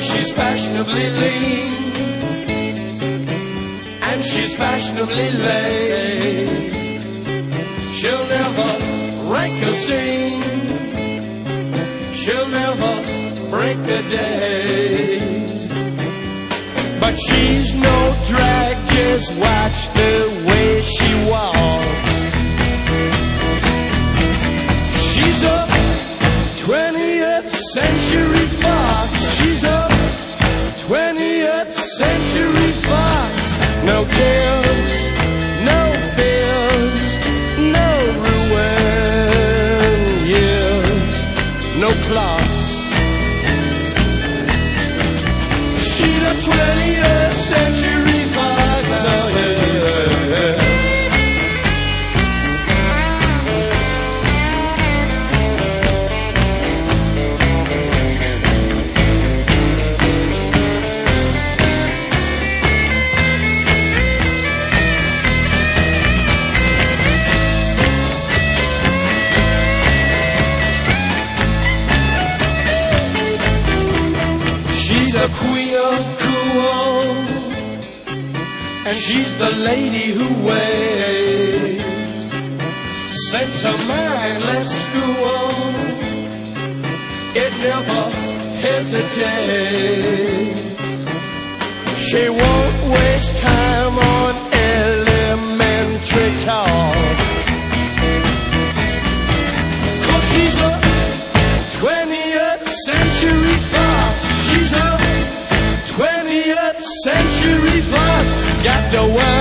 she's fashionably lean, and she's fashionably late. She'll never rank a scene, she'll never break a day. But she's no drag, just watch the way she walks. She's a 20th century fox. She's a 20th century fox. No tears, no fears, no ruin years, no clocks. She's a 20th century fox. Oh, yeah. She's the queen of cool, and she's the lady who waits. Sets her mind, let's school. It never hesitates. She won't waste time on elementary talk, 'cause she's a 20th century fox. She's a 20th century fox. Got the world